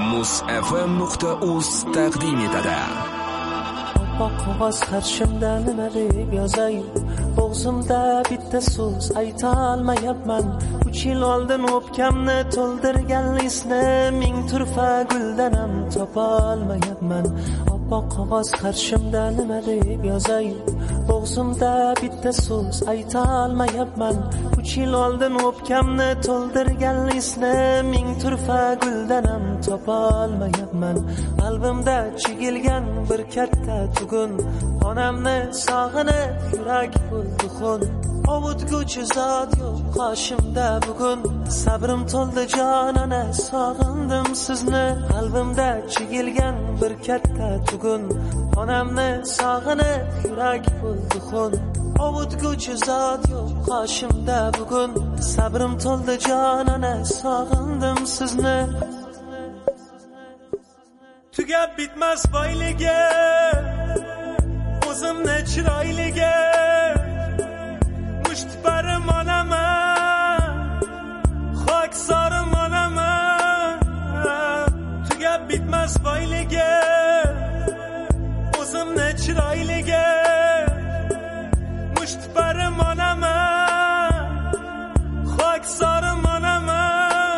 musfm.uz taqdim etadi. Oppoq qog'oz qarshimda nima deb yozay? Bo'g'zimda bitta so'z ayta olmayapman. 3 yil oldin o'pkamni to'ldirgan isni ming turfa guldan ham topa olmayapman. Oppoq qog'oz qarshimda nima deb yozay? Bo'g'zimda bitta so'z ayta olmayapman. 3 yil oldin o'pkamni to'ldirgan isni ming turfa guldan ham topa olmayapman. Qalbimda chigilgan bir katta tugun, onamni sog'inib yurak bo'ldi xun. Ovutguchi zot yo'q qoshimda bugun, sabrim to'ldi jon ona, sog'indim sizni. Qalbimda chigilgan bir katta tugun, onamni sog'inib yurak bo'ldi xun. Ovutguchi zot yo'q qoshimda bugun, sabrim to'ldi jon ona, sog'indim sizni. Tugab bitmas boyligi, o'zimni chiroyligi, mushtparim onaman, xoksorim onaman. Tugab bitmas boyligi, o'zimni chiroyligi, mushtparim onaman, xoksorim onaman.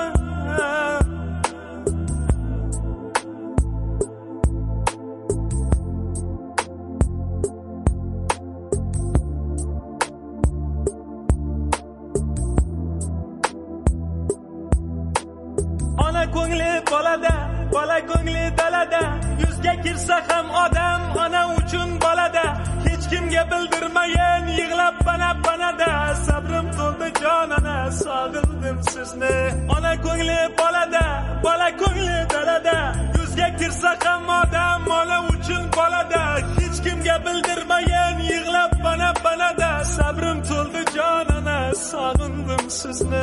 Ko'ngli bolada, bola ko'ngli dalada, yuzga kirsa ham odam ona uchun bolada. Hech kimga bildirmayin yig'lab bana-banada, sabrim to'ldi jon ona, sog'indim sizni. Ona ko'ngli bolada, bola ko'ngli dalada, yuzga kirsa ham odam ona uchun bolada. Hech kimga bildirmayin yig'lab bana-banada, sabrim to'ldi jon ona, sog'indim sizni.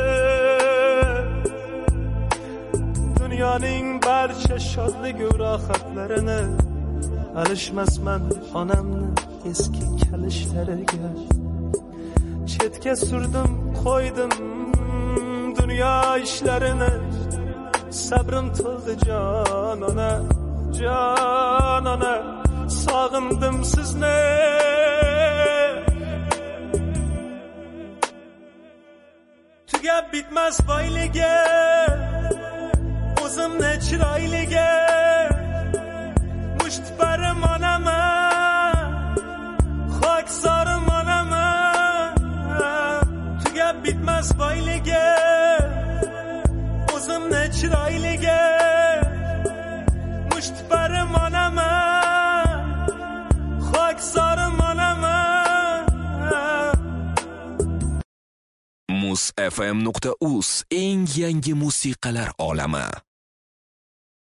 Dunyoning barcha shodlik va rohatlarini alishmasman onamni eski kalishlariga. Chetga surdim, qo'ydim dunyo ishlarini, sabrim to'ldi jon ona, sog'indim sizni. Tugab bitmas boyligi, o'zimni chiroyligi, mushtparim onaman, xoksorim onaman. Tugab bitmas boyligi, o'zimni chiroyligi, mushtparim onaman, xoksorim onaman. musfm.uz eng yangi musiqalar olami.